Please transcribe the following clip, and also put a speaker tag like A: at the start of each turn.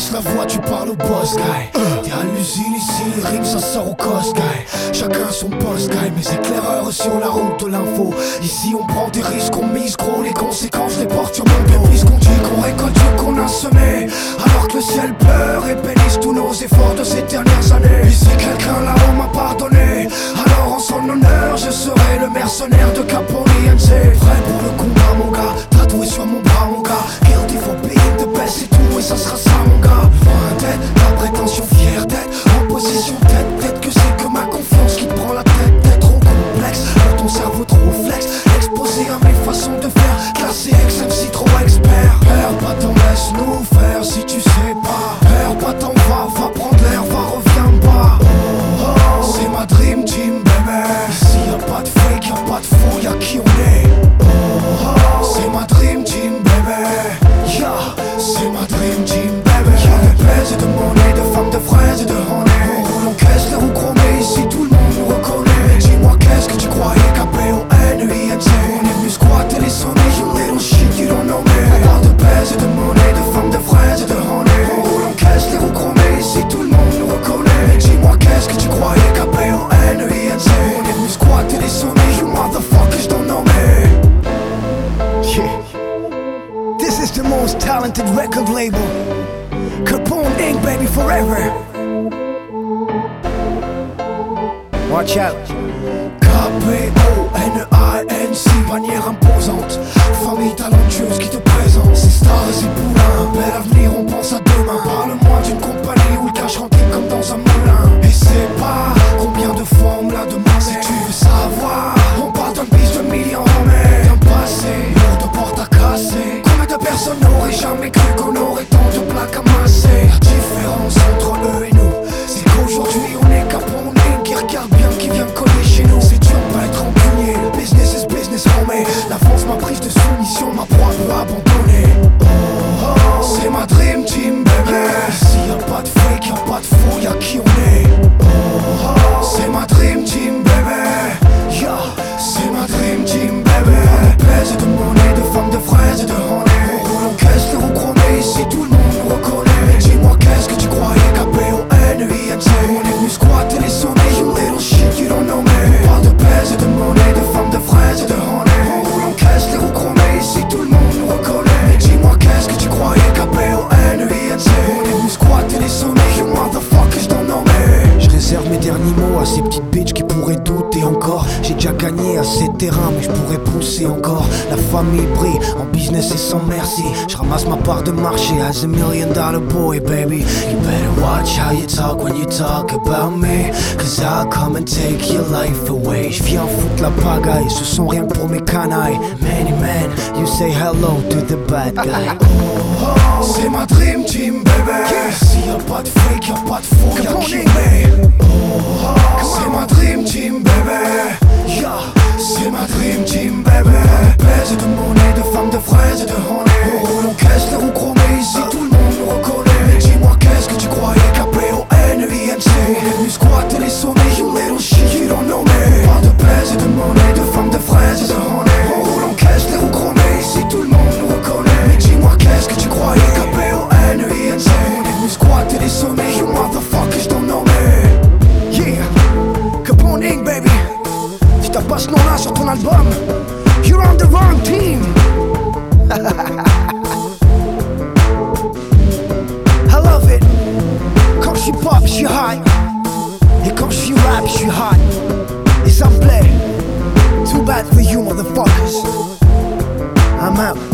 A: laisse la voix, tu parles au boss guy. T'es à l'usine ici, les rimes ça sort au cost guy. Chacun son post guy, mes éclaireurs sur la route de l'info. Ici on prend des risques, on mise gros, les conséquences les porte sur mon dos. Puisqu'on dit qu'on récolte ce qu'on a semé, alors que le ciel pleure et bénisse tous nos efforts de ces dernières années. Et si quelqu'un là-haut m'a pardonné, alors en son honneur je serai le mercenaire de Capone INC. Prêt pour le combat mon gars, tatoué sur mon bras mon gars. Guilty for being the best et tout, et ça sera ça mon gars. Loin d'être la prétention, fière d'être en position tête. Peut-être que c'est que ma confiance qui te prend la tête. T'es trop complexe, pour ton cerveau trop flex. Exposé à mes façons de faire, classé ex-MC trop expert. Perds pas ton laisse-nous faire si tu sais pas. Perds pas ton va prendre l'air, va reviens pas. C'est ma dream team baby. Ici y'a pas de fake, y'a pas de faux, y'a qui on est. C'est ma dream team baby. Yeah, c'est ma dream team baby. Y'a des baises et de monnaie, de femmes, de fraises et de honey. On roule en caisse, les roues chromées, ici tout le monde nous reconnaît. Dis-moi qu'est-ce que tu croyais, Capone-INC. On est venu squatter les sommets, you little shit, you don't know me. On parle de baises et de monnaie, de femmes, de fraises et de honey. On roule en caisse, les roues chromées, ici tout le monde nous reconnaît. Dis-moi qu'est-ce que tu croyais, Capone-INC. On est venu squatter les sommets, you motherfuckers don't know me. Yeah. This is the most talented record label. Capone Inc. baby forever. Watch out. Capone-INC, bannière imposante. Famille talentueuse qui te présente. C'est stars et poulains. Bel avenir, on pense à demain. Parle-moi d'une compagnie où le cash rentre comme dans un moulin. Et c'est pas combien de fois on me l'a demandé. Si tu veux savoir, on parle d'un bis de millions, mais d'un passé lourd de porte à casser. Combien de personnes n'auraient jamais cru qu'on aurait tant de plaques à masser? La différence entre eux et nous, c'est qu'aujourd'hui on est Capone qui regarde bien qui vient coller chez nous. C'est dur de pas être rancunier, le business is business homie. La France m'a prise de soumission, ma proie peut abandonner. C'est ma dream team baby. Ici y'a pas de fake, y'a pas de faux, y'a qui on est. C'est ma dream team baby. Yeah, c'est ma dream team baby. De pèse et de monnaie, de femmes, de fraises et de honey. On roule en caisse, les roues chromées, ici tout le monde nous reconnaît. Dis-moi qu'est-ce que tu croyais, Capone-INC. On est venu squatter les sommets, you little shit, you don't know me. On parle de pèse et de monnaie, de femmes, de fraises et de honey. On roule en caisse, les roues chromées, ici tout le monde nous reconnaît. Dis-moi qu'est-ce que tu croyais, Capone-INC. On est venu squatter les sommets, you motherfuckers don't know me. Je réserve mes derniers mots à ces petites bitches qui pourraient douter encore. J'ai déjà gagné assez de terrain mais je pourrais pousser encore. La famille brille en business et sans merci. Je ramasse ma part de marché as $1 million boy baby. You better watch how you talk when you talk about me, cause I'll come and take your life away. Je viens foutre la pagaille, ce sont rien pour mes canailles. Many men, you say hello to the bad guy. C'est ma dream team baby. Ici y'a pas de fake, y'a pas de faux, y'a qui on est. C'est ma dream team baby. Yeah, c'est ma dream team baby. Pèse et de monnaie, de femmes, de fraises et de honey. On roule en caisse, les roues chromées, ici tout le monde nous reconnaît. Dis-moi qu'est-ce que tu croyais, Capone-INC. On est venu squatter les sommets, you little shit, you don't know me. Pas de pèse et de monnaie, de femmes, de fraises et de honey. On roule en caisse, les roues chromées, ici tout le monde nous reconnaît. Dis-moi qu'est-ce que tu croyais, Capone-INC. On est venu squatter les sommets, you motherfuckers don't know me. Yeah, Capone Inc. baby. Si t'as pas ce nom-là sur ton album, you're on the wrong team. I love it. Quand j'suis pop, j'suis high. Et quand j'suis rap, j'suis hot. Et ça me plaît. Too bad for you motherfuckers. I'm out.